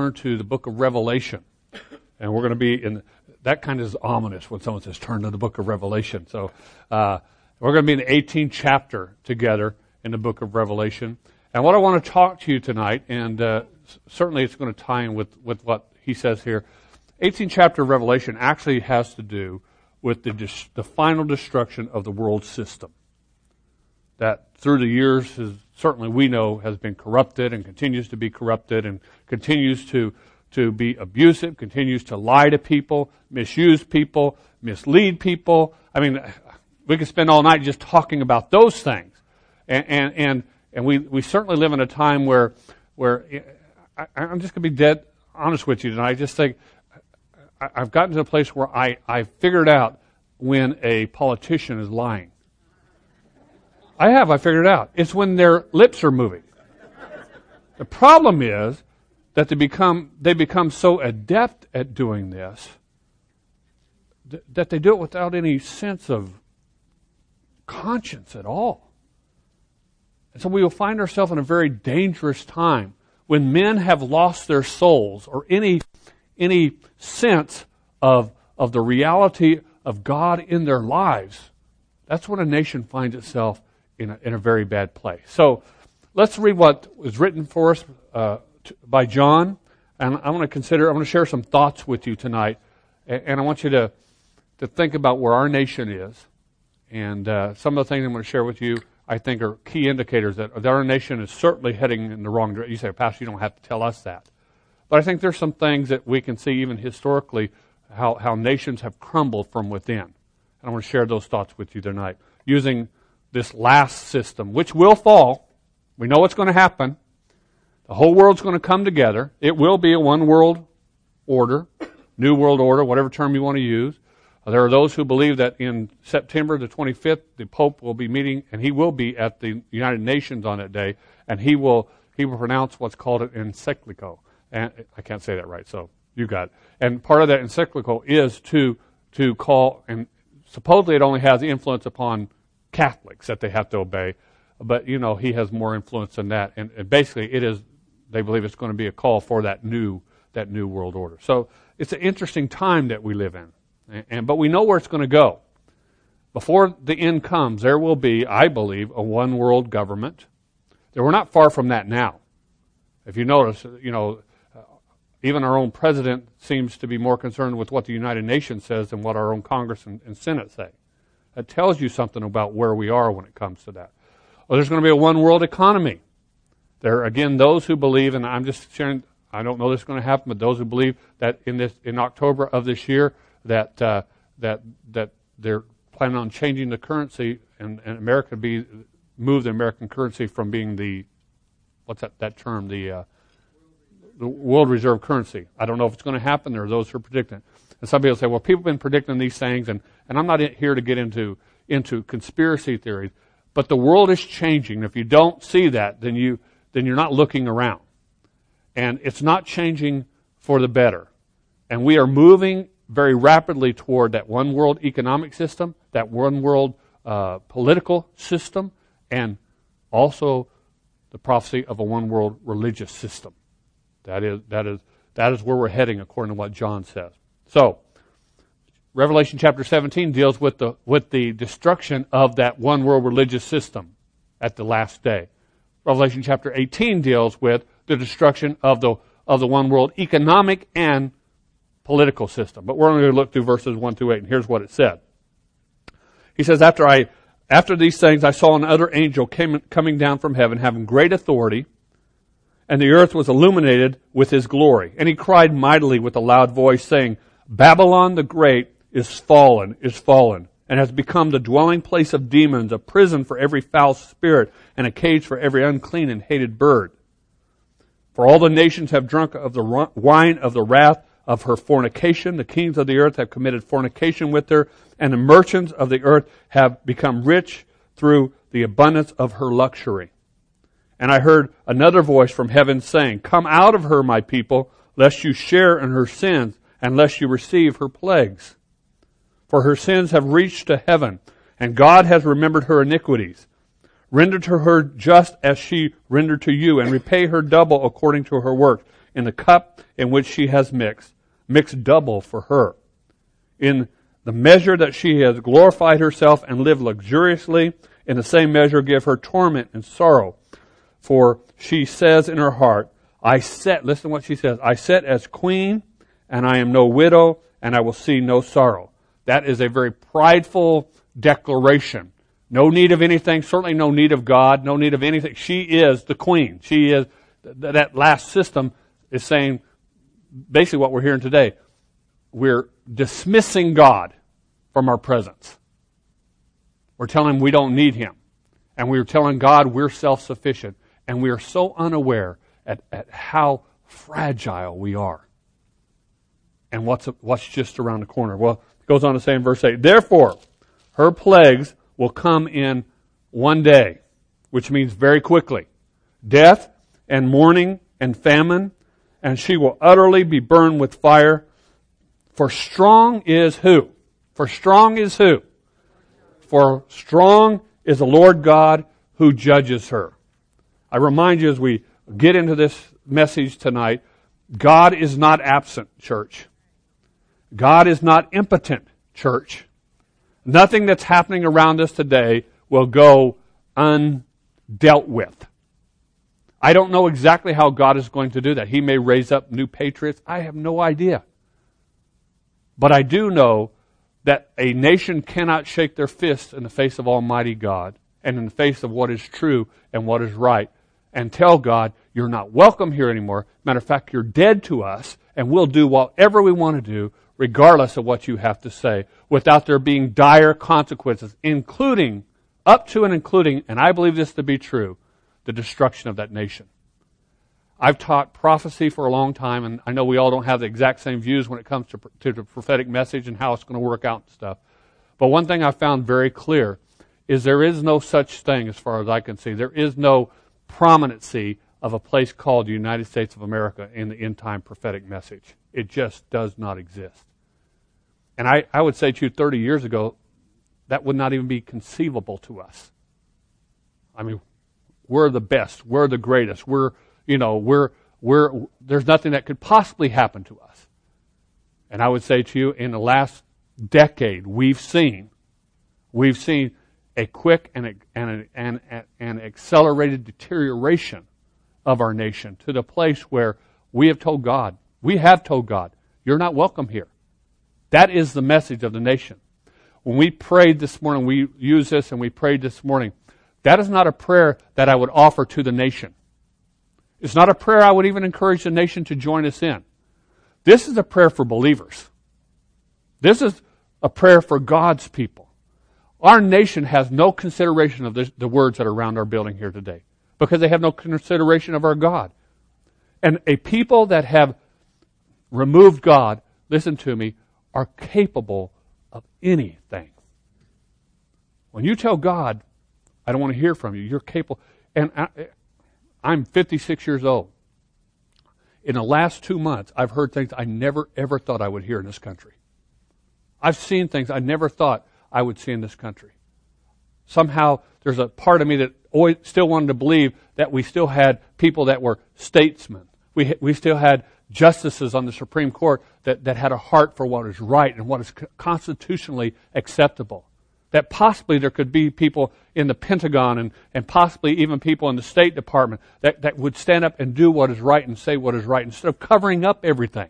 turn to the book of Revelation. And we're going to be in, that kind of is ominous when someone says turn to the book of Revelation. So we're going to be in the 18th chapter together in the book of Revelation. And what I want to talk to you tonight, and certainly it's going to tie in with what he says here, 18th chapter of Revelation actually has to do with the final destruction of the world system. That through the years, certainly we know, has been corrupted and continues to be corrupted and continues to be abusive, continues to lie to people, misuse people, mislead people. I mean, we could spend all night just talking about those things. And we certainly live in a time where I'm just going to be dead honest with you tonight. I just think I've gotten to a place where I figured out when a politician is lying. I figured it out. It's when their lips are moving. The problem is that they become so adept at doing this that they do it without any sense of conscience at all. And so we will find ourselves in a very dangerous time when men have lost their souls or any sense of the reality of God in their lives. That's when a nation finds itself in a very bad place. So let's read what was written for us by John, and I want to share some thoughts with you tonight, and I want you to think about where our nation is, and some of the things I'm going to share with you I think are key indicators that our nation is certainly heading in the wrong direction. You say, Pastor, you don't have to tell us that. But I think there's some things that we can see even historically how nations have crumbled from within. And I want to share those thoughts with you tonight using this last system, which will fall. We know what's going to happen. The whole world's going to come together. It will be a one world order, new world order, whatever term you want to use. There are those who believe that in September the 25th, the Pope will be meeting, and he will be at the United Nations on that day, and he will pronounce what's called an encyclical. And I can't say that right, so you got it. And part of that encyclical is to call, and supposedly it only has influence upon Catholics that they have to obey, but you know he has more influence than that. And basically, they believe it's going to be a call for that new world order. So it's an interesting time that we live in. But we know where it's going to go. Before the end comes, there will be, I believe, a one world government. We're not far from that now. If you notice, even our own president seems to be more concerned with what the United Nations says than what our own Congress and Senate say. That tells you something about where we are when it comes to that. Well, there's going to be a one world economy. There are, again, those who believe, and I'm just sharing, I don't know this is going to happen, but those who believe that in October of this year, that they're planning on changing the currency, and America move the American currency from being the world reserve currency. I don't know if it's going to happen. There are those who are predicting it. And some people say, well, people have been predicting these things, and I'm not here to get into conspiracy theories, but the world is changing. If you don't see that, then you're not looking around. And it's not changing for the better. And we are moving very rapidly toward that one world economic system, that one world political system, and also the prophecy of a one world religious system. That is where we're heading according to what John says. So, Revelation chapter 17 deals with the destruction of that one world religious system at the last day. Revelation chapter 18 deals with the destruction of the one world economic and political system. But we're going to look through verses 1 through 8, and here's what it said. He says, After these things I saw another angel coming down from heaven, having great authority, and the earth was illuminated with his glory. And he cried mightily with a loud voice, saying, Babylon the Great is fallen, and has become the dwelling place of demons, a prison for every foul spirit, and a cage for every unclean and hated bird. For all the nations have drunk of the wine of the wrath of her fornication. The kings of the earth have committed fornication with her, and the merchants of the earth have become rich through the abundance of her luxury. And I heard another voice from heaven saying, Come out of her, my people, lest you share in her sins, and lest you receive her plagues. For her sins have reached to heaven, and God has remembered her iniquities. Render to her just as she rendered to you, and repay her double according to her work. in the cup in which she has mixed double for her. In the measure that she has glorified herself and lived luxuriously, in the same measure give her torment and sorrow. For she says in her heart, listen to what she says, I sit as queen, and I am no widow, and I will see no sorrow. That is a very prideful declaration. No need of anything, certainly no need of God, no need of anything. She is the queen. She is, that last system is saying basically what we're hearing today. We're dismissing God from our presence. We're telling Him we don't need Him. And we're telling God we're self-sufficient. And we are so unaware at how fragile we are. And what's just around the corner. Well, it goes on to say in verse 8, therefore, her plagues will come in one day, which means very quickly. Death and mourning and famine, and she will utterly be burned with fire. For strong is who? For strong is who? For strong is the Lord God who judges her. I remind you as we get into this message tonight, God is not absent, church. God is not impotent, church. Nothing that's happening around us today will go undealt with. I don't know exactly how God is going to do that. He may raise up new patriots. I have no idea. But I do know that a nation cannot shake their fists in the face of Almighty God and in the face of what is true and what is right and tell God, you're not welcome here anymore. Matter of fact, you're dead to us, and we'll do whatever we want to do regardless of what you have to say, without there being dire consequences, including, up to and including, and I believe this to be true, the destruction of that nation. I've taught prophecy for a long time, and I know we all don't have the exact same views when it comes to the prophetic message and how it's going to work out and stuff. But one thing I found very clear is there is no such thing, as far as I can see, there is no prominency of a place called the United States of America in the end-time prophetic message. It just does not exist. And I would say to you 30 years ago, that would not even be conceivable to us. I mean, we're the best. We're the greatest. There's nothing that could possibly happen to us. And I would say to you, in the last decade, we've seen a quick and accelerated deterioration of our nation to the place where we have told God, you're not welcome here. That is the message of the nation. When we prayed this morning, we used this and we prayed this morning. That is not a prayer that I would offer to the nation. It's not a prayer I would even encourage the nation to join us in. This is a prayer for believers. This is a prayer for God's people. Our nation has no consideration of the words that are around our building here today because they have no consideration of our God. And a people that have removed God, listen to me, are capable of anything. When you tell God, I don't want to hear from you, you're capable. And I'm 56 years old. In the last 2 months, I've heard things I never, ever thought I would hear in this country. I've seen things I never thought I would see in this country. Somehow, there's a part of me that always still wanted to believe that we still had people that were statesmen. We still had justices on the Supreme Court that had a heart for what is right and what is constitutionally acceptable. That possibly there could be people in the Pentagon and possibly even people in the State Department that would stand up and do what is right and say what is right instead of covering up everything.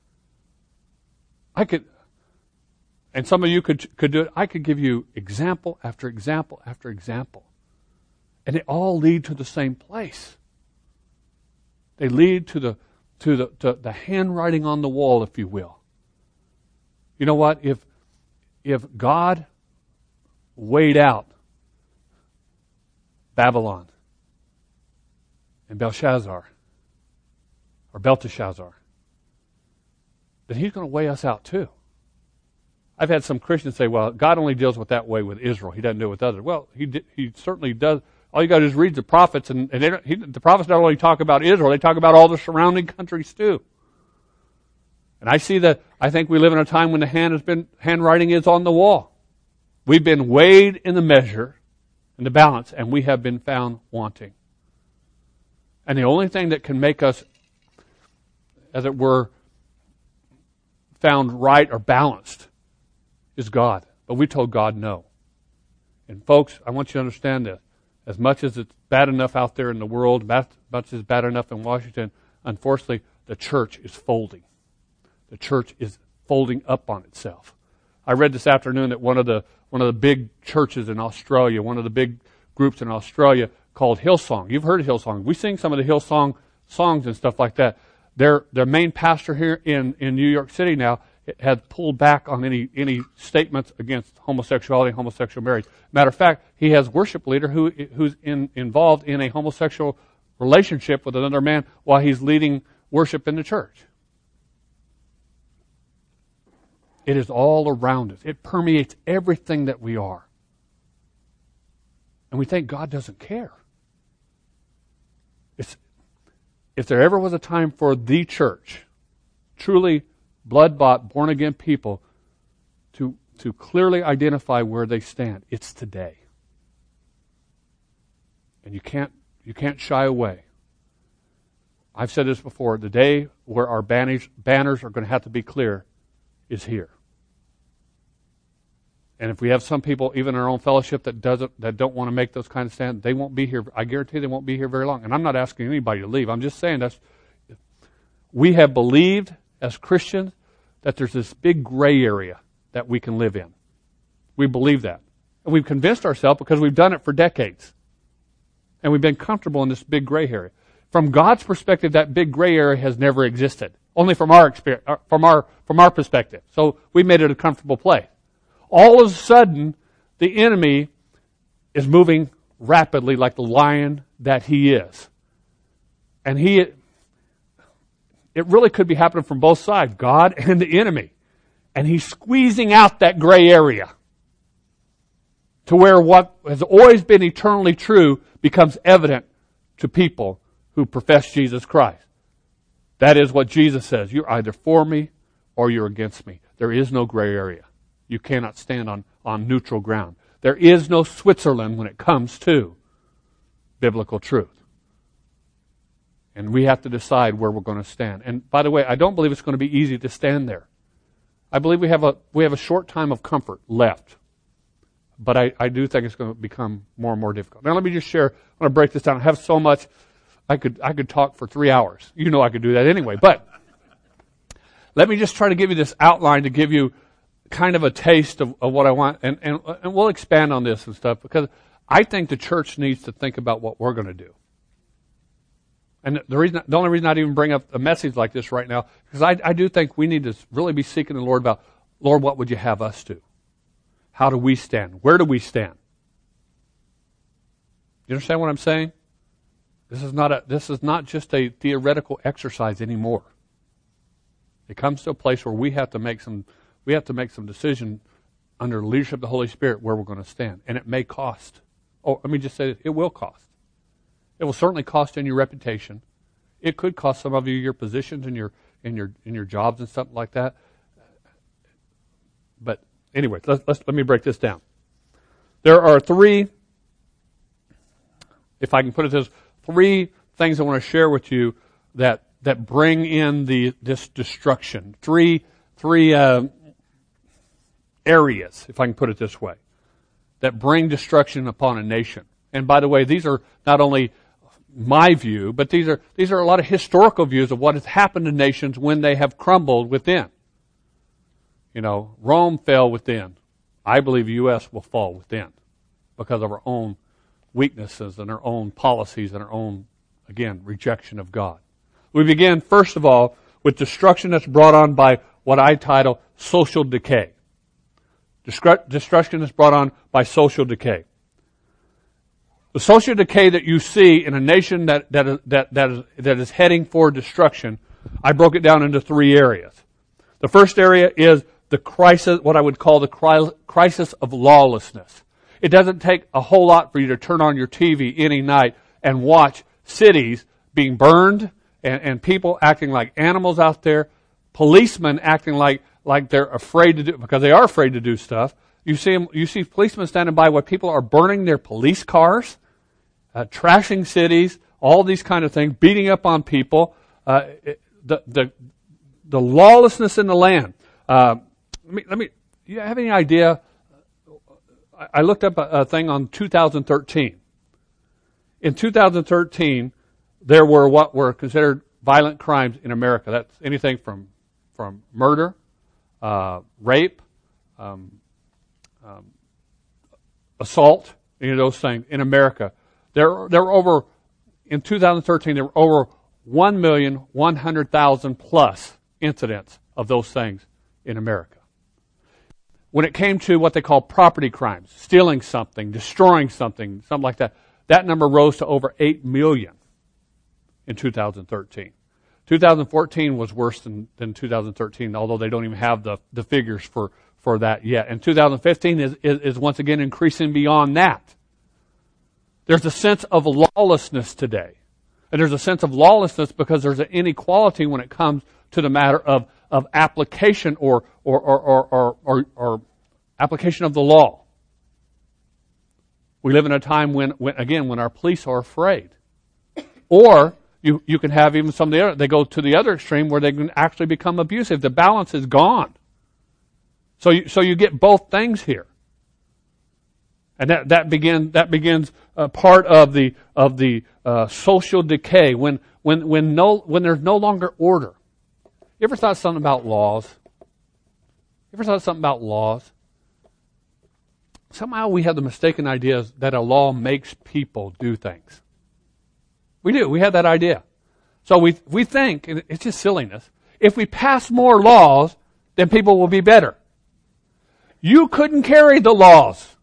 And some of you could do it. I could give you example after example after example. And they all lead to the same place. They lead to the handwriting on the wall, if you will. You know what? If God weighed out Babylon and Belshazzar, or Belteshazzar, then He's going to weigh us out too. I've had some Christians say, well, God only deals with that way with Israel. He doesn't do it with others. Well, He certainly does. All you got to do is read the prophets, and the prophets not only talk about Israel, they talk about all the surrounding countries too. And I think we live in a time when the handwriting is on the wall. We've been weighed in the measure, in the balance, and we have been found wanting. And the only thing that can make us as it were, found right or balanced is God. But we told God no. And folks, I want you to understand this. As much as it's bad enough out there in the world, as much as it's bad enough in Washington, unfortunately, the church is folding. The church is folding up on itself. I read this afternoon that one of the big churches in Australia, one of the big groups in Australia called Hillsong. You've heard of Hillsong. We sing some of the Hillsong songs and stuff like that. Their main pastor here in New York City now has pulled back on any statements against homosexuality and homosexual marriage. Matter of fact, he has a worship leader who's involved in a homosexual relationship with another man while he's leading worship in the church. It is all around us. It permeates everything that we are. And we think God doesn't care. If there ever was a time for the church, truly blood-bought, born-again people, to clearly identify where they stand, it's today. And you can't shy away. I've said this before, the day where our banners are going to have to be clear is here. And if we have some people, even in our own fellowship, that don't want to make those kind of stands, they won't be here. I guarantee they won't be here very long. And I'm not asking anybody to leave. I'm just saying we have believed as Christians that there's this big gray area that we can live in. We believe that. And we've convinced ourselves because we've done it for decades. And we've been comfortable in this big gray area. From God's perspective, that big gray area has never existed. Only from our experience, from our perspective. So we made it a comfortable place. All of a sudden, the enemy is moving rapidly like the lion that he is. And it really could be happening from both sides, God and the enemy. And he's squeezing out that gray area to where what has always been eternally true becomes evident to people who profess Jesus Christ. That is what Jesus says. You're either for me or you're against me. There is no gray area. You cannot stand on neutral ground. There is no Switzerland when it comes to biblical truth. And we have to decide where we're going to stand. And by the way, I don't believe it's going to be easy to stand there. I believe we have a short time of comfort left. But I do think it's going to become more and more difficult. Now let me just share, I'm going to break this down. I have so much, I could talk for 3 hours. You know I could do that anyway. But let me just try to give you this outline to give you kind of a taste of what I want. And we'll expand on this and stuff because I think the church needs to think about what we're going to do. And the only reason I'd even bring up a message like this right now, because I do think we need to really be seeking the Lord about, Lord, what would you have us do? How do we stand? Where do we stand? You understand what I'm saying? This is not just a theoretical exercise anymore. It comes to a place where we have to make some decision under the leadership of the Holy Spirit where we're going to stand. And it may cost. Oh, let me just say it will cost. It will certainly cost in your reputation. It could cost some of you your positions and your jobs and something like that. But anyway, let me break this down. There are three, if I can put it this, three things I want to share with you that bring in this destruction. Three areas, if I can put it this way, that bring destruction upon a nation. And by the way, these are not only my view, but these are a lot of historical views of what has happened to nations when they have crumbled within. You know, Rome fell within. I believe the U.S. will fall within because of our own weaknesses and our own policies and our own, again, rejection of God. We begin, first of all, with destruction that's brought on by what I title social decay. Destruction is brought on by social decay. The social decay that you see in a nation that is heading for destruction, I broke it down into three areas. The first area is the crisis, what I would call the crisis of lawlessness. It doesn't take a whole lot for you to turn on your TV any night and watch cities being burned and people acting like animals out there, policemen acting like they're afraid to do, because they are afraid to do stuff. You see policemen standing by while people are burning their police cars, trashing cities, all these kind of things, beating up on people. the lawlessness in the land. Let me. Do you have any idea? I looked up a thing on 2013. In 2013, there were what were considered violent crimes in America. That's anything from murder, rape, assault, any of those things in America. There were over, in 2013, there were over 1,100,000 plus incidents of those things in America. When it came to what they call property crimes, stealing something, destroying something like that, that number rose to over 8 million in 2013. 2014 was worse than 2013, although they don't even have the figures for that yet. And 2015 is once again increasing beyond that. There's a sense of lawlessness today. And there's a sense of lawlessness because there's an inequality when it comes to the matter of application or application of the law. We live in a time when our police are afraid. Or you can have even some of the other, they go to the other extreme where they can actually become abusive. The balance is gone. So you get both things here. And that begins part of the social decay when there's no longer order. You ever thought something about laws? Somehow we have the mistaken idea that a law makes people do things. We do. We have that idea. So we think, and it's just silliness, if we pass more laws, then people will be better. You couldn't carry the laws.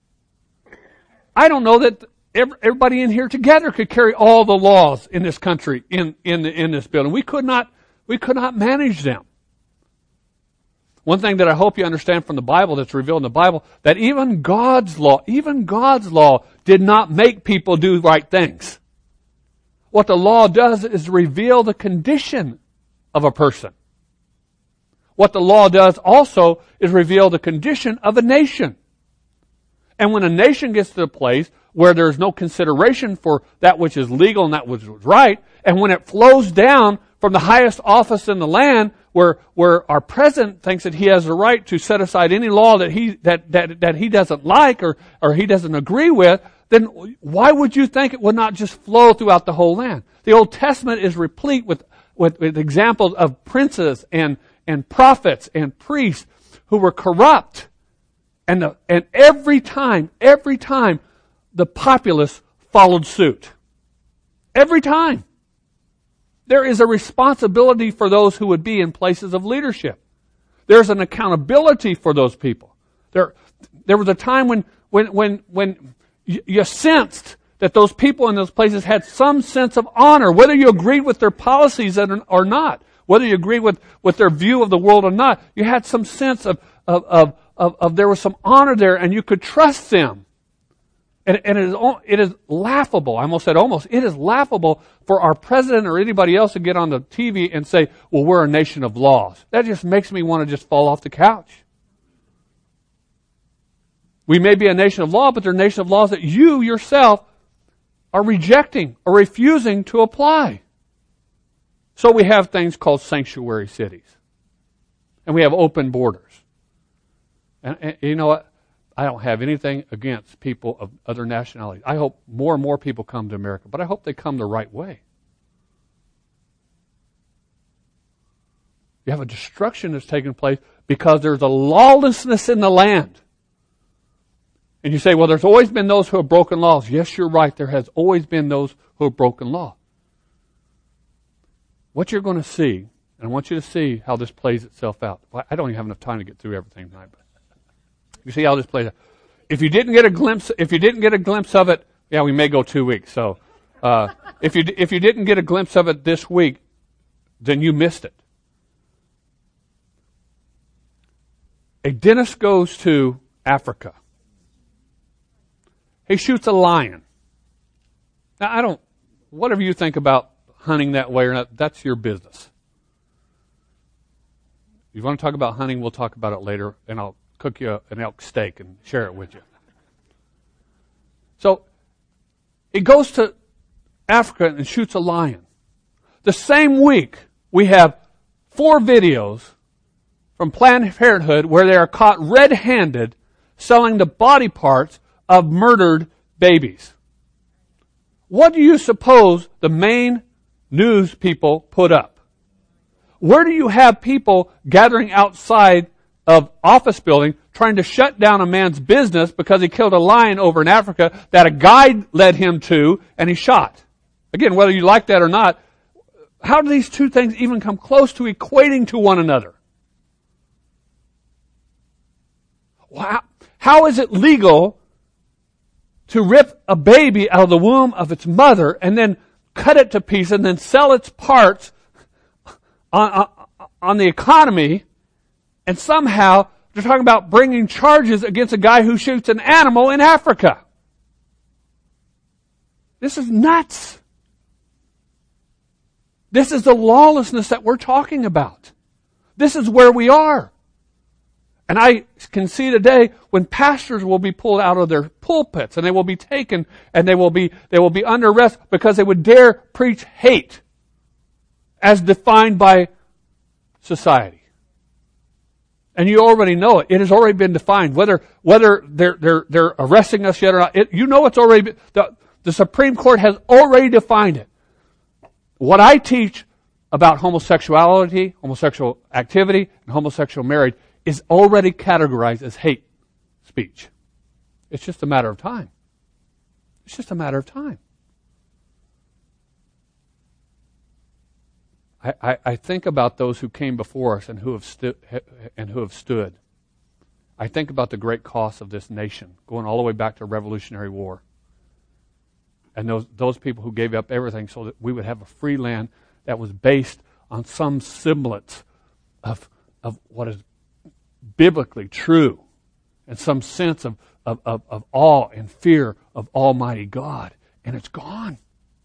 I don't know that everybody in here together could carry all the laws in this country in this building. We could not manage them. One thing that I hope you understand from the Bible, that's revealed in the Bible, that even God's law did not make people do right things. What the law does is reveal the condition of a person. What the law does also is reveal the condition of a nation. And when a nation gets to a place where there's no consideration for that which is legal and that which is right, and when it flows down from the highest office in the land, where our president thinks that he has the right to set aside any law that he doesn't like or he doesn't agree with, then why would you think it would not just flow throughout the whole land? The Old Testament is replete with examples of princes and prophets and priests who were corrupt. And every time, the populace followed suit. Every time. There is a responsibility for those who would be in places of leadership. There's an accountability for those people. There was a time when you sensed that those people in those places had some sense of honor, whether you agreed with their policies or not, whether you agreed with their view of the world or not. You had some sense of there was some honor there, and you could trust them. And it is laughable. I almost said almost. It is laughable for our president or anybody else to get on the TV and say, well, we're a nation of laws. That just makes me want to just fall off the couch. We may be a nation of law, but they're a nation of laws that you yourself are rejecting or refusing to apply. So we have things called sanctuary cities. And we have open borders. And you know what? I don't have anything against people of other nationalities. I hope more and more people come to America, but I hope they come the right way. You have a destruction that's taking place because there's a lawlessness in the land. And you say, well, there's always been those who have broken laws. Yes, you're right. There has always been those who have broken law. What you're going to see, and I want you to see how this plays itself out. I don't even have enough time to get through everything tonight, but you see how this plays out. If you didn't get a glimpse of it, yeah, we may go 2 weeks. So, if you didn't get a glimpse of it this week, then you missed it. A dentist goes to Africa. He shoots a lion. Now, whatever you think about hunting that way or not, that's your business. If you want to talk about hunting, we'll talk about it later, and I'll cook you an elk steak and share it with you. So, he goes to Africa and shoots a lion. The same week, we have 4 videos from Planned Parenthood where they are caught red-handed selling the body parts of murdered babies. What do you suppose the main news people put up? Where do you have people gathering outside of office building trying to shut down a man's business because he killed a lion over in Africa that a guide led him to and he shot? Again, whether you like that or not, how do these two things even come close to equating to one another? Wow. How is it legal to rip a baby out of the womb of its mother and then cut it to pieces and then sell its parts on the economy, and somehow they're talking about bringing charges against a guy who shoots an animal in Africa? This is nuts. This is the lawlessness that we're talking about. This is where we are. And I can see today when pastors will be pulled out of their pulpits and they will be taken and they will be under arrest because they would dare preach hate as defined by society. And you already know it. It has already been defined. Whether they're arresting us yet or not, it's already been, the Supreme Court has already defined it. What I teach about homosexuality, homosexual activity, and homosexual marriage is already categorized as hate speech. It's just a matter of time. It's just a matter of time. I think about those who came before us and who have stood. I think about the great cost of this nation, going all the way back to Revolutionary War. And those people who gave up everything so that we would have a free land that was based on some semblance of what is biblically true, and some sense of awe and fear of Almighty God. And it's gone.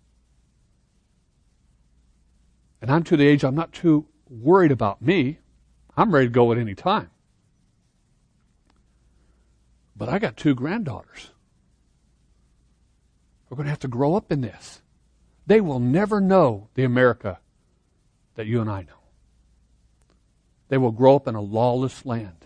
And I'm to the age I'm not too worried about me. I'm ready to go at any time. But I got 2 granddaughters. We're going to have to grow up in this. They will never know the America that you and I know. They will grow up in a lawless land.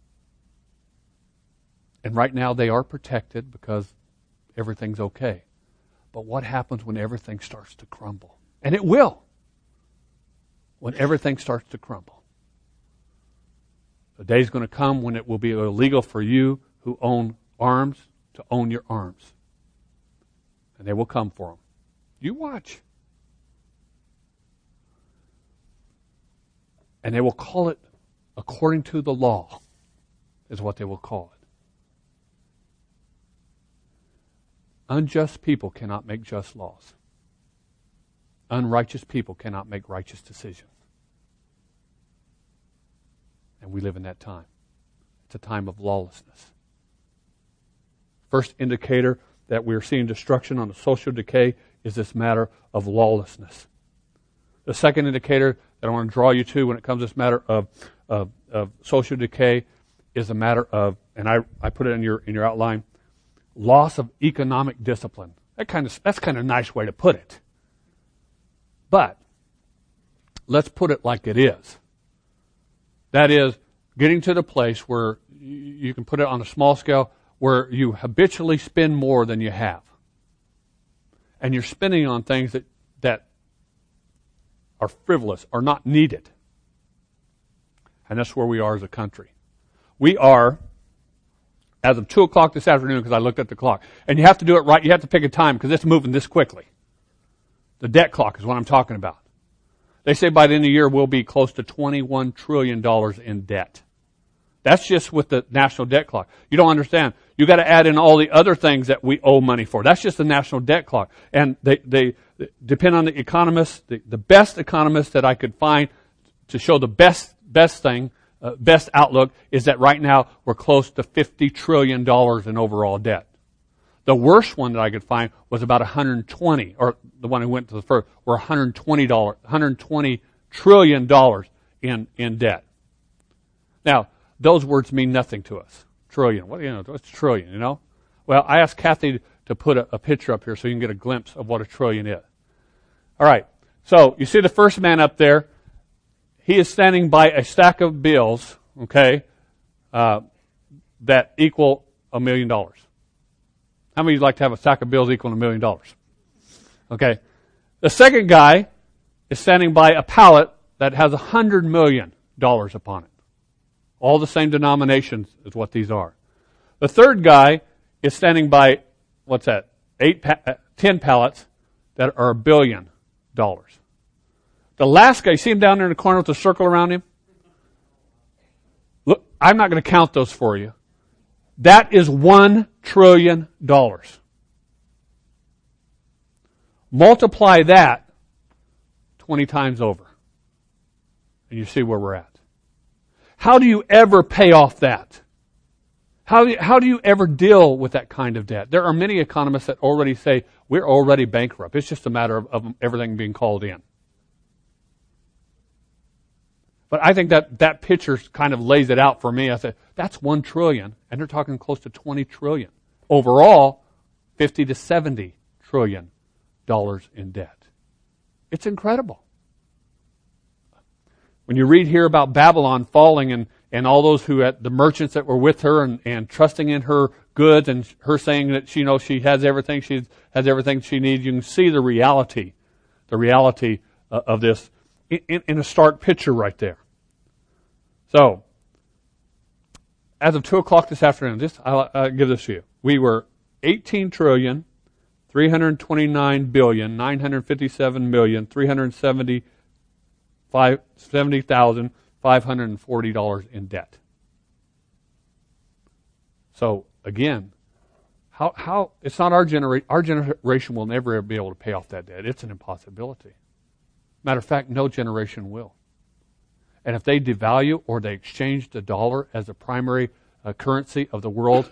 And right now they are protected because everything's okay. But what happens when everything starts to crumble? And it will. When everything starts to crumble. The day's going to come when it will be illegal for you who own arms to own your arms. And they will come for them. You watch. And they will call it according to the law, is what they will call it. Unjust people cannot make just laws. Unrighteous people cannot make righteous decisions. And we live in that time. It's a time of lawlessness. First indicator that we're seeing destruction on the social decay is this matter of lawlessness. The second indicator that I want to draw you to when it comes to this matter of social decay is a matter of, and I put it in your outline, loss of economic discipline. That's kind of a nice way to put it. But let's put it like it is. That is, getting to the place where you can put it on a small scale, where you habitually spend more than you have. And you're spending on things that are frivolous, are not needed. And that's where we are as a country. We are, as of 2 o'clock this afternoon, because I looked at the clock, and you have to do it right, you have to pick a time, because it's moving this quickly. The debt clock is what I'm talking about. They say by the end of the year we'll be close to $21 trillion in debt. That's just with the national debt clock. You don't understand. You got to add in all the other things that we owe money for. That's just the national debt clock. And they depend on the economists, the best economists that I could find to show the best outlook is that right now we're close to $50 trillion in overall debt. The worst one that I could find was about 120, or the one who went to the first, were $120 trillion in debt. Now, those words mean nothing to us. Trillion. What's trillion, Well, I asked Kathy to put a picture up here so you can get a glimpse of what a trillion is. All right. So, you see the first man up there. he is standing by a stack of bills, okay, that equal $1 million. How many of you like to have a stack of bills equal $1 million? Okay. The second guy is standing by a pallet that has $100 million upon it. All the same denominations is what these are. The third guy is standing by, what's that, 10 pallets that are $1 billion. The last guy, you see him down there in the corner with the circle around him? Look, I'm not going to count those for you. That is $1 trillion. Multiply that 20 times over, and you see where we're at. How do you ever pay off that? How do you ever deal with that kind of debt? There are many economists that already say we're already bankrupt. It's just a matter of everything being called in. But I think that picture kind of lays it out for me. I said, that's $1 trillion, and they're talking close to $20 trillion. Overall, $50 to $70 trillion in debt. It's incredible. When you read here about Babylon falling and all those the merchants that were with her and trusting in her goods and her saying that she has everything, she has everything she needs, you can see the reality of this in a stark picture right there. So, as of 2 o'clock this afternoon, I'll give this to you. We were 18 trillion, 329 billion, 957 million, $70,540 in debt. So, again, how it's not our generation. Our generation will never be able to pay off that debt. It's an impossibility. Matter of fact, no generation will. And if they devalue or they exchange the dollar as a primary currency of the world,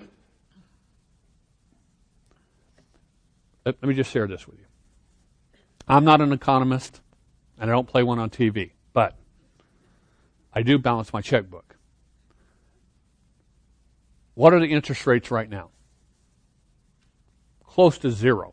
let me just share this with you. I'm not an economist, and I don't play one on TV, but I do balance my checkbook. What are the interest rates right now? Close to zero.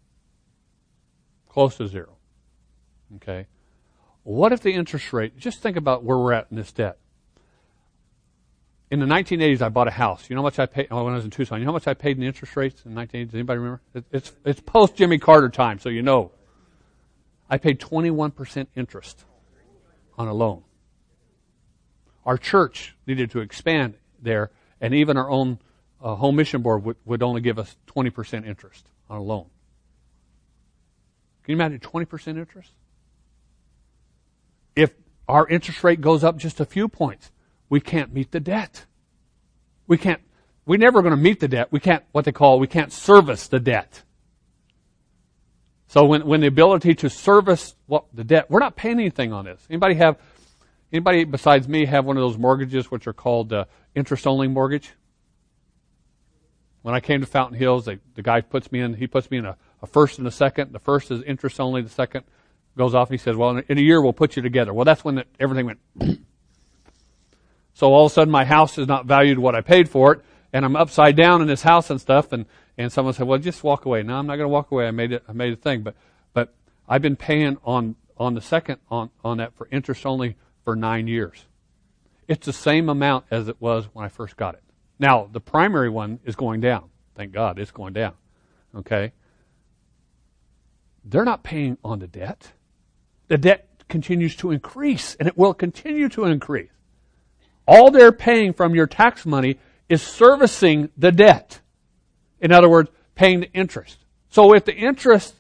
Close to zero. Okay? What if the interest rate, just think about where we're at in this debt. In the 1980s, I bought a house. You know how much I paid when I was in Tucson? You know how much I paid in interest rates in the 1980s? Does anybody remember? It's post Jimmy Carter time, so you know. I paid 21% interest on a loan. Our church needed to expand there, and even our own home mission board would only give us 20% interest on a loan. Can you imagine 20% interest? If our interest rate goes up just a few points, we can't meet the debt. We're never going to meet the debt. We can't service the debt. So when the ability to service the debt, we're not paying anything on this. Anybody besides me have one of those mortgages which are called interest-only mortgage? When I came to Fountain Hills, the guy puts me in a first and a second. The first is interest only, the second goes off, and he says, well, in a year we'll put you together. Well, that's when everything went. So all of a sudden my house is not valued what I paid for it, and I'm upside down in this house and stuff, and someone said, well, just walk away. No, I'm not going to walk away. I made a thing. But I've been paying on the second on that for interest only for 9 years. It's the same amount as it was when I first got it. Now, the primary one is going down. Thank God it's going down. Okay? They're not paying on the debt. The debt continues to increase, and it will continue to increase. All they're paying from your tax money is servicing the debt. In other words, paying the interest. So if the interest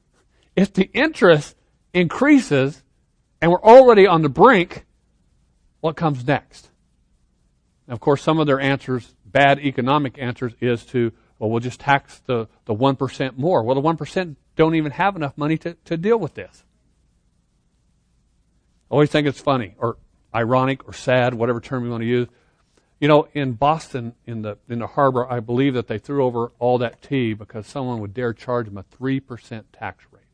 increases and we're already on the brink, what comes next? Now, of course, some of their answers, bad economic answers, is to, well, we'll just tax the 1% more. Well, the 1% don't even have enough money to deal with this. I always think it's funny or ironic or sad, whatever term you want to use. You know, in Boston, in the harbor, I believe that they threw over all that tea because someone would dare charge them a 3% tax rate.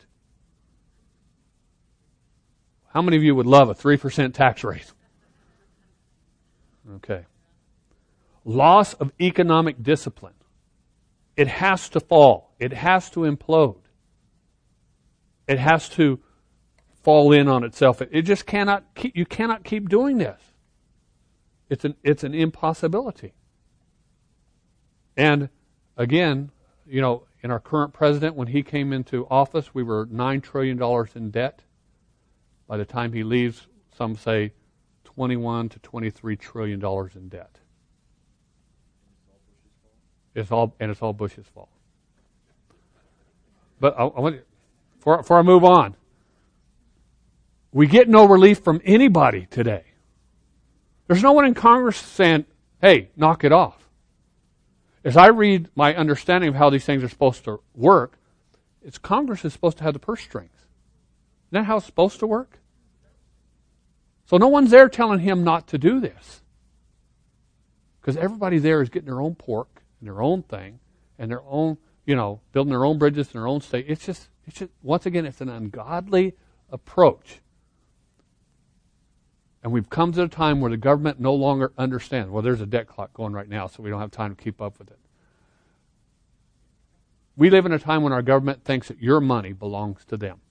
How many of you would love a 3% tax rate? Okay. Loss of economic discipline. It has to fall. It has to implode. It has to fall in on itself. It just cannot keep. You cannot keep doing this. It's an impossibility. And again, in our current president, when he came into office, we were $9 trillion in debt. By the time he leaves, some say $21 to $23 trillion in debt. It's all Bush's fault. But before I move on, we get no relief from anybody today. There's no one in Congress saying, hey, knock it off. As I read my understanding of how these things are supposed to work, Congress is supposed to have the purse strings. Isn't that how it's supposed to work? So no one's there telling him not to do this. Because everybody there is getting their own pork and their own thing and their own, building their own bridges in their own state. It's just, once again, it's an ungodly approach. And we've come to a time where the government no longer understands. Well, there's a debt clock going right now, so we don't have time to keep up with it. We live in a time when our government thinks that your money belongs to them.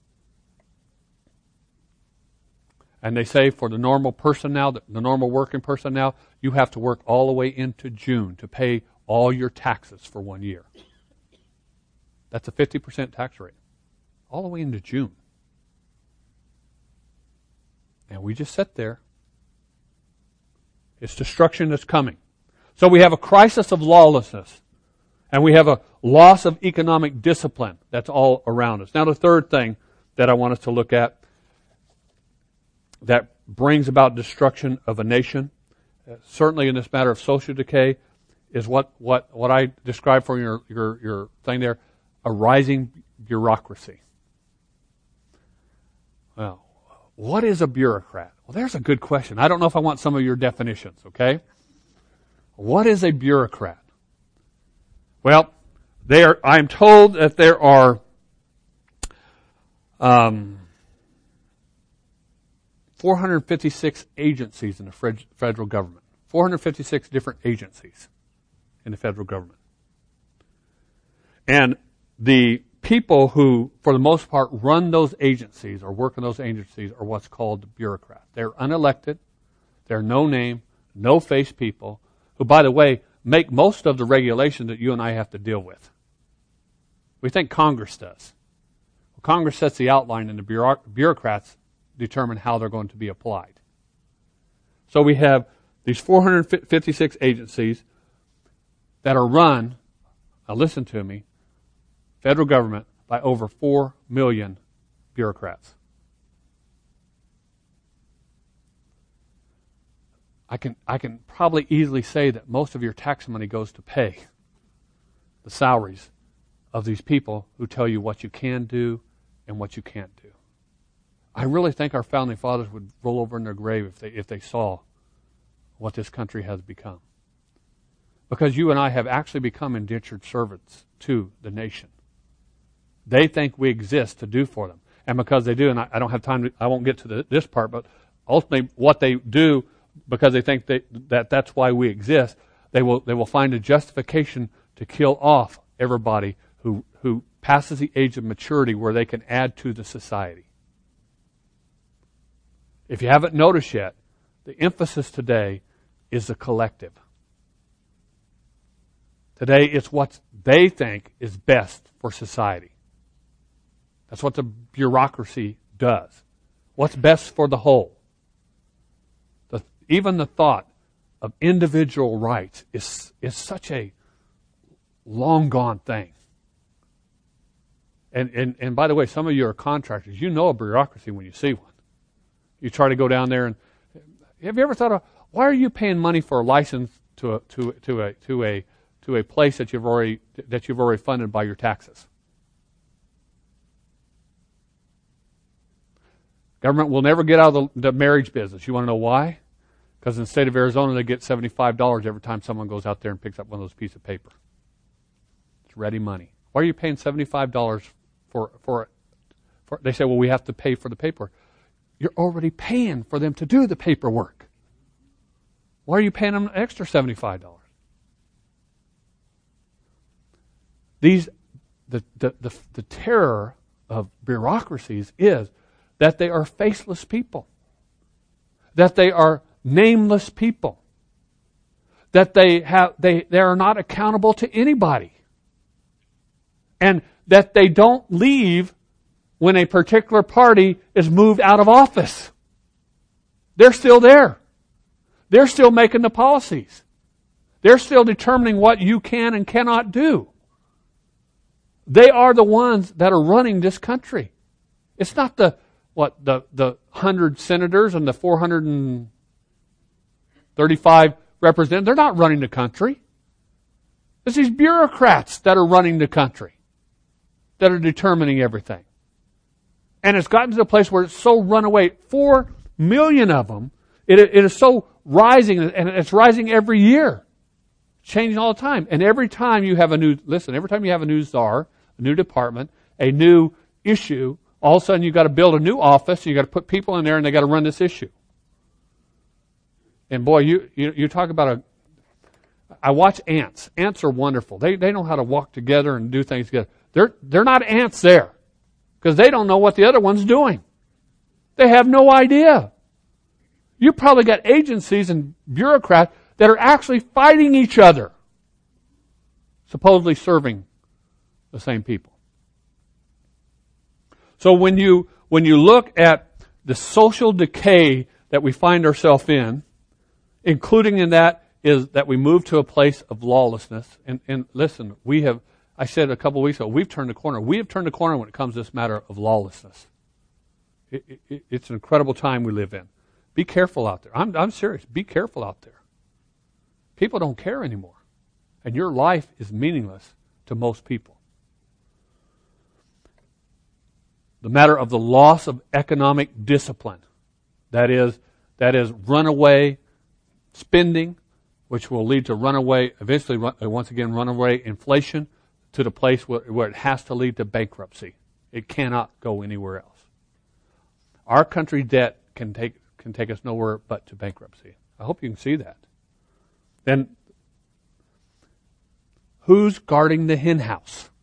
And they say for the normal person now, the normal working person now, you have to work all the way into June to pay all your taxes for 1 year. That's a 50% tax rate. All the way into June. And we just sit there. It's destruction that's coming. So we have a crisis of lawlessness. And we have a loss of economic discipline that's all around us. Now the third thing that I want us to look at that brings about destruction of a nation, certainly in this matter of social decay, is what I described for your thing there, a rising bureaucracy. Well, what is a bureaucrat? Well, there's a good question. I don't know if I want some of your definitions, okay? What is a bureaucrat? Well, I'm told that there are 456 agencies in the federal government. 456 different agencies in the federal government. And the people who, for the most part, run those agencies or work in those agencies are what's called the bureaucrats. They're unelected. They're no-name, no-face people who, by the way, make most of the regulation that you and I have to deal with. We think Congress does. Well, Congress sets the outline and the bureaucrats determine how they're going to be applied. So we have these 456 agencies that are run, now listen to me, federal government, by over 4 million bureaucrats. I can probably easily say that most of your tax money goes to pay the salaries of these people who tell you what you can do and what you can't do. I really think our founding fathers would roll over in their grave if they saw what this country has become. Because you and I have actually become indentured servants to the nation. They think we exist to do for them. And because they do, and I don't have time, I won't get to this part, but ultimately what they do, because they think that's why we exist, they will find a justification to kill off everybody who passes the age of maturity where they can add to the society. If you haven't noticed yet, the emphasis today is the collective. Today it's what they think is best for society. That's what the bureaucracy does. What's best for the whole. Even the thought of individual rights is such a long gone thing. And by the way, some of you are contractors. You know a bureaucracy when you see one. You try to go down there and have you ever thought of why are you paying money for a license to a place that you've already funded by your taxes? Government will never get out of the marriage business. You want to know why? Because in the state of Arizona, they get $75 every time someone goes out there and picks up one of those pieces of paper. It's ready money. Why are you paying $75 for they say, well, we have to pay for the paperwork. You're already paying for them to do the paperwork. Why are you paying them an extra $75? The terror of bureaucracies is that they are faceless people, that they are nameless people, that they are not accountable to anybody, and that they don't leave when a particular party is moved out of office. They're still there. They're still making the policies. They're still determining what you can and cannot do. They are the ones that are running this country. It's not the 100 senators and the 435 representatives. They're not running the country. It's these bureaucrats that are running the country, that are determining everything. And it's gotten to the place where it's so run away. 4 million of them. It is so rising, and it's rising every year. Changing all the time. And every time you have a new czar, a new department, a new issue, all of a sudden you've got to build a new office, you've got to put people in there, and they've got to run this issue. And boy, you talk about I watch ants. Ants are wonderful. They know how to walk together and do things together. They're not ants there, because they don't know what the other one's doing. They have no idea. You probably got agencies and bureaucrats that are actually fighting each other, supposedly serving the same people. So when you look at the social decay that we find ourselves in, including in that is that we move to a place of lawlessness. And listen, I said a couple of weeks ago, we've turned the corner. We have turned the corner when it comes to this matter of lawlessness. It's an incredible time we live in. Be careful out there. I'm serious. Be careful out there. People don't care anymore. And your life is meaningless to most people. The matter of the loss of economic discipline. That is runaway spending, which will lead to eventually runaway inflation to the place where it has to lead to bankruptcy. It cannot go anywhere else. Our country debt can take us nowhere but to bankruptcy. I hope you can see that. Then, who's guarding the hen house?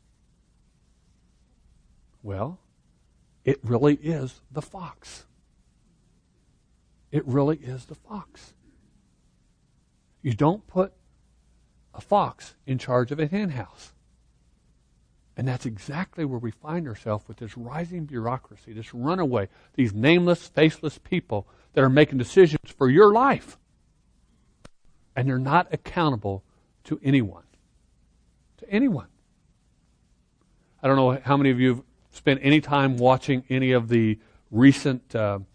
Well, it really is the fox. It really is the fox. You don't put a fox in charge of a hen house. And that's exactly where we find ourselves with this rising bureaucracy, this runaway, these nameless, faceless people that are making decisions for your life. And they're not accountable to anyone. To anyone. I don't know how many of you have spent any time watching any of the recent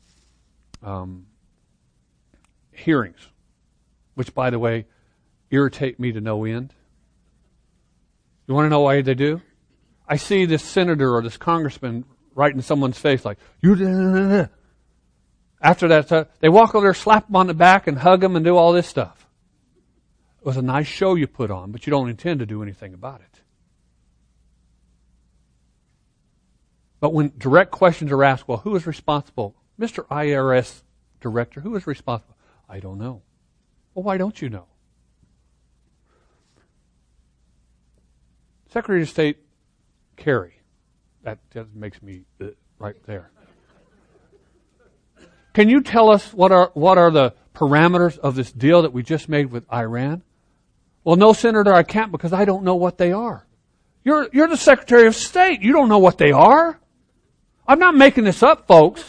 hearings, which, by the way, irritate me to no end. You want to know why they do? I see this senator or this congressman right in someone's face like, you did. After that, they walk over there, slap them on the back, and hug them and do all this stuff. It was a nice show you put on, but you don't intend to do anything about it. But when direct questions are asked, well, who is responsible? Mr. IRS Director, who is responsible? I don't know. Well, why don't you know? Secretary of State Kerry. That makes me right there. Can you tell us what are the parameters of this deal that we just made with Iran? Well, no, Senator, I can't because I don't know what they are. You're the Secretary of State. You don't know what they are. I'm not making this up, folks.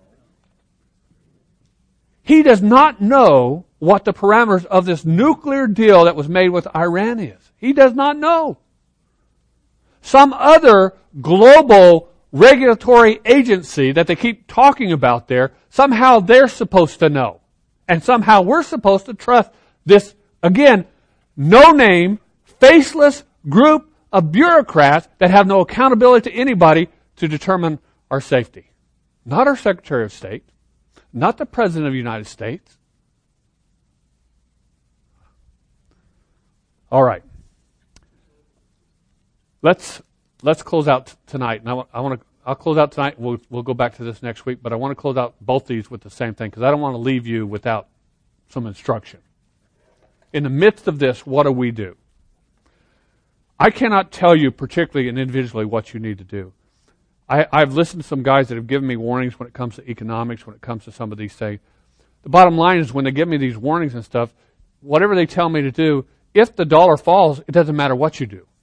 He does not know what the parameters of this nuclear deal that was made with Iran is. He does not know. Some other global regulatory agency that they keep talking about there, somehow they're supposed to know. And somehow we're supposed to trust this, again, no-name, faceless group of bureaucrats that have no accountability to anybody to determine our safety. Not our Secretary of State, not the President of the United States. All right. Let's close out tonight. And I'll close out tonight. We'll go back to this next week, but I want to close out both these with the same thing because I don't want to leave you without some instruction. In the midst of this, what do we do? I cannot tell you particularly and individually what you need to do. I've listened to some guys that have given me warnings when it comes to economics, when it comes to some of these things. The bottom line is when they give me these warnings and stuff, whatever they tell me to do, if the dollar falls, it doesn't matter what you do.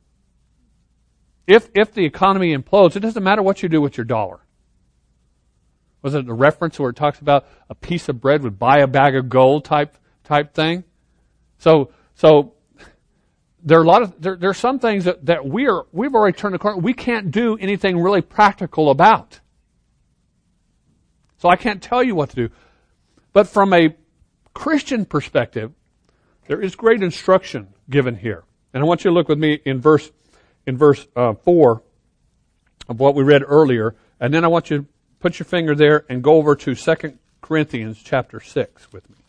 If the economy implodes, it doesn't matter what you do with your dollar. Was it a reference where it talks about a piece of bread would buy a bag of gold type thing? So there are there are some things that we've already turned the corner. We can't do anything really practical about. So I can't tell you what to do. But from a Christian perspective, there is great instruction given here. And I want you to look with me in verse 4 of what we read earlier, and then I want you to put your finger there and go over to 2 Corinthians chapter 6 with me.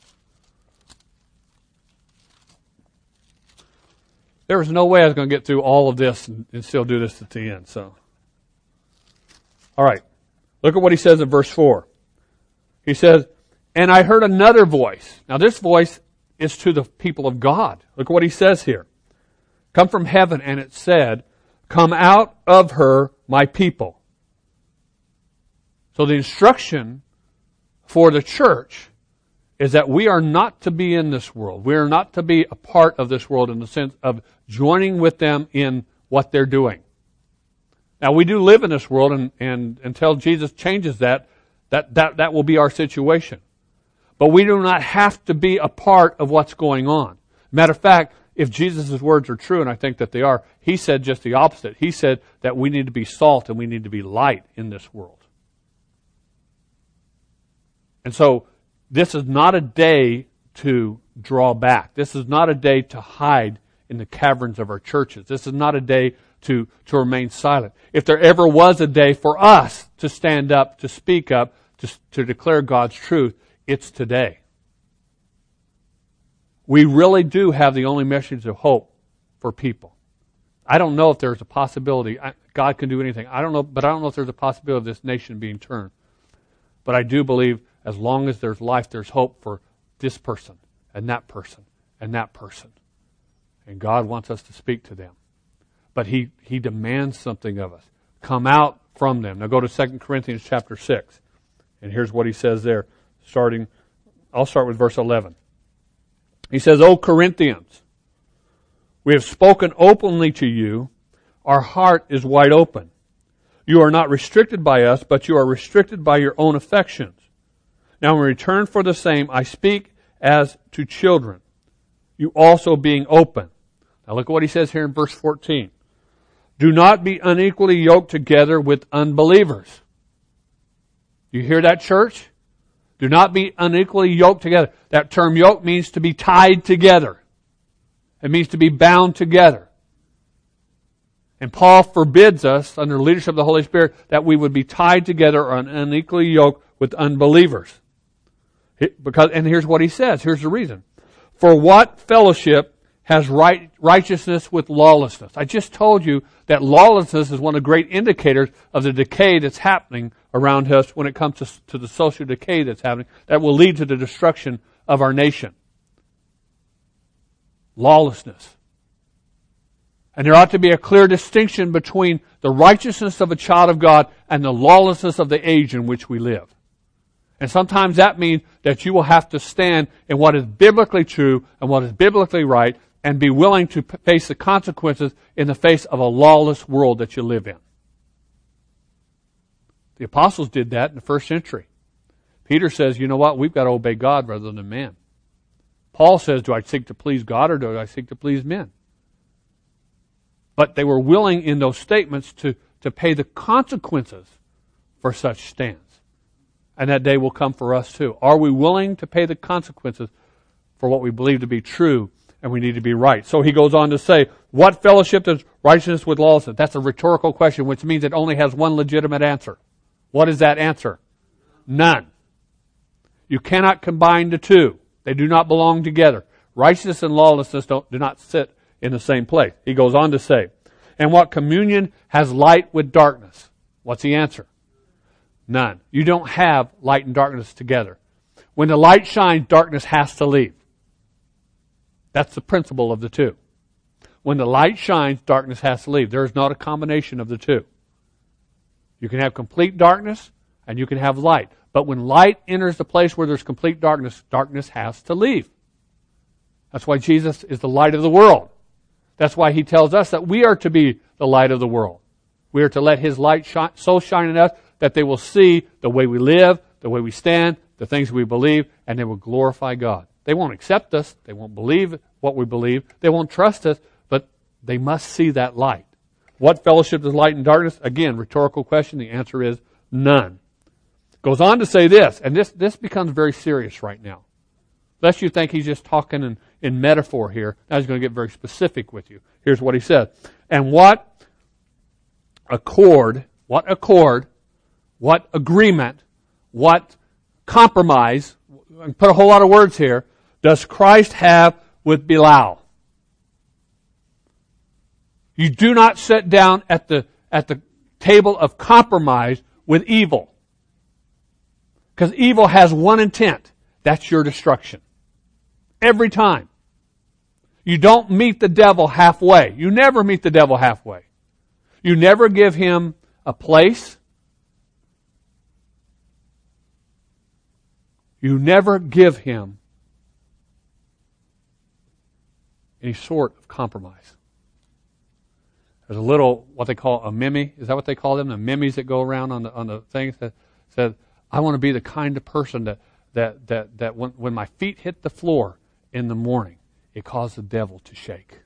There was no way I was going to get through all of this and still do this at the end. So, all right. Look at what he says in verse 4. He says, "And I heard another voice." Now this voice is to the people of God. Look at what he says here. "Come from heaven, and it said, 'Come out of her, my people.'" So the instruction for the church is that we are not to be in this world. We are not to be a part of this world in the sense of joining with them in what they're doing. Now we do live in this world, and until Jesus changes that will be our situation. But we do not have to be a part of what's going on. Matter of fact, if Jesus' words are true, and I think that they are, he said just the opposite. He said that we need to be salt and we need to be light in this world. And so, this is not a day to draw back. This is not a day to hide in the caverns of our churches. This is not a day to remain silent. If there ever was a day for us to stand up, to speak up, to declare God's truth, it's today. We really do have the only message of hope for people. I don't know if there's a possibility. God can do anything. I don't know if there's a possibility of this nation being turned. But I do believe as long as there's life, there's hope for this person and that person and that person. And God wants us to speak to them. But He demands something of us. Come out from them. Now go to 2 Corinthians chapter 6. And here's what he says there. I'll start with verse 11. He says, "O Corinthians, we have spoken openly to you. Our heart is wide open. You are not restricted by us, but you are restricted by your own affections. Now in return for the same, I speak as to children, you also being open." Now look at what he says here in verse 14. "Do not be unequally yoked together with unbelievers." You hear that, church? Do not be unequally yoked together. That term yoke means to be tied together. It means to be bound together. And Paul forbids us, under the leadership of the Holy Spirit, that we would be tied together or unequally yoked with unbelievers. And here's what he says. Here's the reason. "For what fellowship has righteousness with lawlessness?" I just told you that lawlessness is one of the great indicators of the decay that's happening around us when it comes to the social decay that's happening that will lead to the destruction of our nation. Lawlessness. And there ought to be a clear distinction between the righteousness of a child of God and the lawlessness of the age in which we live. And sometimes that means that you will have to stand in what is biblically true and what is biblically right and be willing to face the consequences in the face of a lawless world that you live in. The apostles did that in the first century. Peter says, you know what, we've got to obey God rather than man. Paul says, do I seek to please God or do I seek to please men? But they were willing in those statements to pay the consequences for such stands. And that day will come for us too. Are we willing to pay the consequences for what we believe to be true and we need to be right? So he goes on to say, what fellowship does righteousness with lawlessness? That's a rhetorical question, which means it only has one legitimate answer. What is that answer? None. You cannot combine the two. They do not belong together. Righteousness and lawlessness do not sit in the same place. He goes on to say, and what communion has light with darkness? What's the answer? None. You don't have light and darkness together. When the light shines, darkness has to leave. That's the principle of the two. When the light shines, darkness has to leave. There is not a combination of the two. You can have complete darkness and you can have light. But when light enters the place where there's complete darkness, darkness has to leave. That's why Jesus is the light of the world. That's why He tells us that we are to be the light of the world. We are to let His light so shine in us that they will see the way we live, the way we stand, the things we believe, and they will glorify God. They won't accept us. They won't believe what we believe. They won't trust us, but they must see that light. What fellowship is light and darkness? Again, rhetorical question. The answer is none. Goes on to say this, and this becomes very serious right now. Lest you think he's just talking in metaphor here. Now he's going to get very specific with you. Here's what he says. And what accord, what agreement, what compromise, and put a whole lot of words here, does Christ have with Belial? You do not sit down at the table of compromise with evil. Because evil has one intent. That's your destruction. Every time. You don't meet the devil halfway. You never meet the devil halfway. You never give him a place. You never give him any sort of compromise. There's a little, what they call a meme. Is that what they call them? The memes that go around on the things that said, I want to be the kind of person that when my feet hit the floor in the morning, it caused the devil to shake.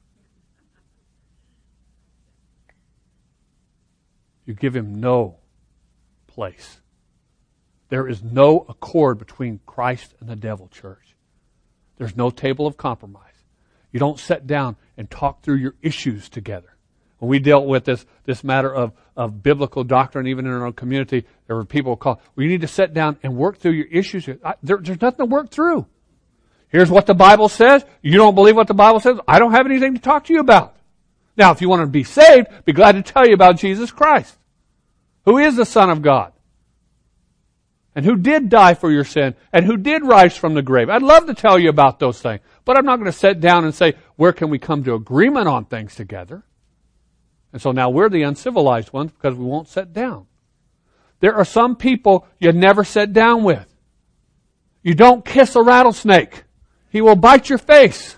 You give him no place. There is no accord between Christ and the devil, church. There's no table of compromise. You don't sit down and talk through your issues together. When we dealt with this matter of biblical doctrine, even in our own community, there were people who called, well, you need to sit down and work through your issues. There's nothing to work through. Here's what the Bible says. You don't believe what the Bible says? I don't have anything to talk to you about. Now, if you want to be saved, be glad to tell you about Jesus Christ, who is the Son of God, and who did die for your sin, and who did rise from the grave. I'd love to tell you about those things, but I'm not going to sit down and say, where can we come to agreement on things together? And so now we're the uncivilized ones because we won't sit down. There are some people you never sit down with. You don't kiss a rattlesnake. He will bite your face.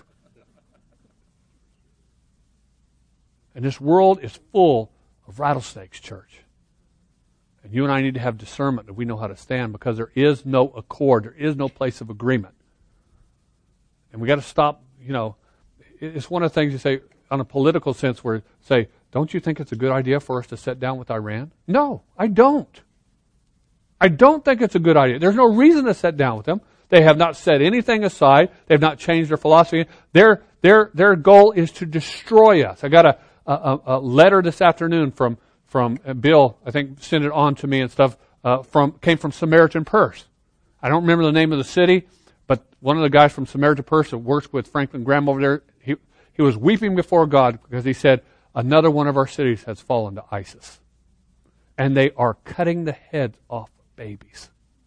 And this world is full of rattlesnakes, church. And you and I need to have discernment that we know how to stand, because there is no accord. There is no place of agreement. And we got to stop, it's one of the things you say on a political sense where say, don't you think it's a good idea for us to sit down with Iran? No, I don't. I don't think it's a good idea. There's no reason to sit down with them. They have not set anything aside. They've not changed their philosophy. Their goal is to destroy us. I got a letter this afternoon from Bill, I think sent it on to me and stuff, came from Samaritan Purse. I don't remember the name of the city, but one of the guys from Samaritan Purse that works with Franklin Graham over there, he was weeping before God because he said, another one of our cities has fallen to ISIS. And they are cutting the heads off of babies.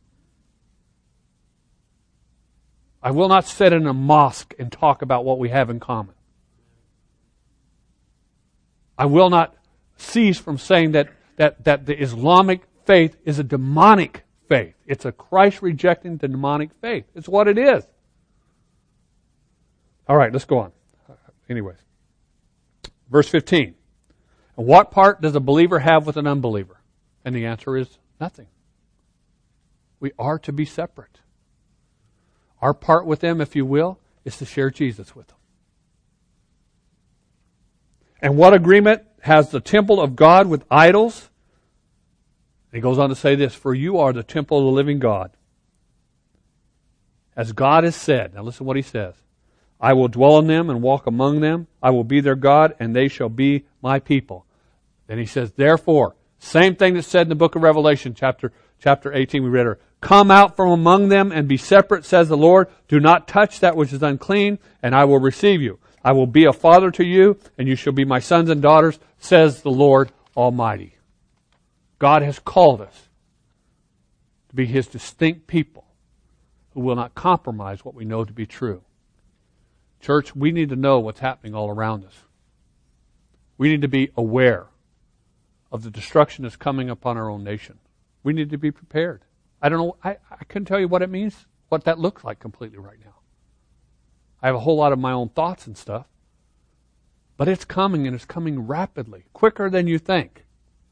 I will not sit in a mosque and talk about what we have in common. I will not cease from saying that the Islamic faith is a demonic faith. It's a Christ-rejecting demonic faith. It's what it is. All right, let's go on. Anyways. Verse 15. And what part does a believer have with an unbeliever? And the answer is nothing. We are to be separate. Our part with them, if you will, is to share Jesus with them. And what agreement has the temple of God with idols? And he goes on to say this, for you are the temple of the living God. As God has said, now listen to what he says. I will dwell in them and walk among them. I will be their God, and they shall be my people. Then he says, therefore, same thing that's said in the book of Revelation, chapter 18, we read her. Come out from among them and be separate, says the Lord. Do not touch that which is unclean, and I will receive you. I will be a father to you, and you shall be my sons and daughters, says the Lord Almighty. God has called us to be His distinct people who will not compromise what we know to be true. Church, we need to know what's happening all around us. We need to be aware of the destruction that's coming upon our own nation. We need to be prepared. I don't know. I couldn't tell you what it means, what that looks like completely right now. I have a whole lot of my own thoughts and stuff. But it's coming, and it's coming rapidly, quicker than you think.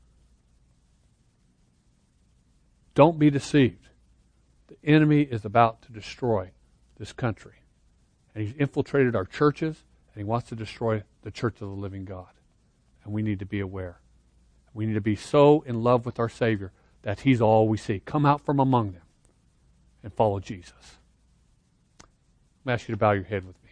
Don't be deceived. The enemy is about to destroy this country. And he's infiltrated our churches, and he wants to destroy the church of the living God. And we need to be aware. We need to be so in love with our Savior that he's all we see. Come out from among them and follow Jesus. I'm going to ask you to bow your head with me.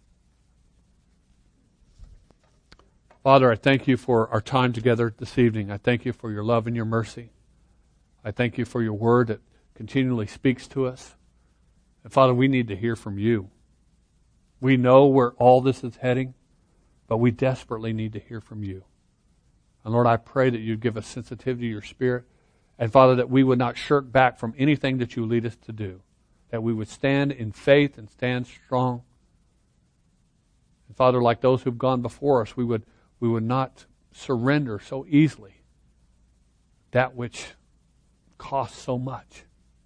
Father, I thank you for our time together this evening. I thank you for your love and your mercy. I thank you for your word that continually speaks to us. And Father, we need to hear from you. We know where all this is heading, but we desperately need to hear from you. And Lord, I pray that you'd give us sensitivity to your Spirit. And Father, that we would not shirk back from anything that you lead us to do. That we would stand in faith and stand strong. And Father, like those who've gone before us, we would not surrender so easily that which costs so much.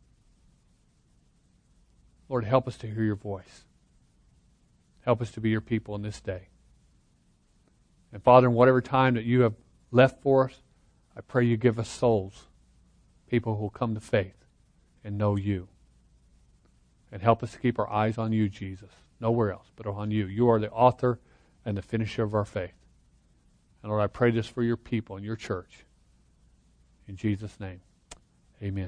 Lord, help us to hear your voice. Help us to be your people in this day. And Father, in whatever time that you have left for us, I pray you give us souls, people who will come to faith and know you. And help us to keep our eyes on you, Jesus. Nowhere else but on you. You are the author and the finisher of our faith. And Lord, I pray this for your people and your church. In Jesus' name, amen.